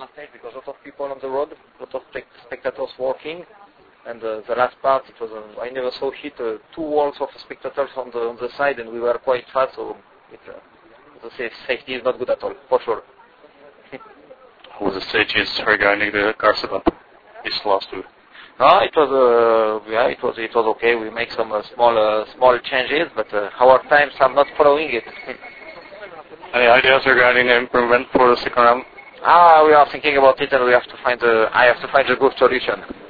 last stage because a lot of people on the road, a lot of spectators walking, and the last part, it was I never saw hit 2 walls of spectators on the side, and we were quite fast, so safety is not good at all, for sure. How was the stages regarding the car setup? This last two. No, it was okay. We make some small changes, but our times are not following it. Any ideas regarding improvement for the second round? We are thinking about it, and I have to find a good solution.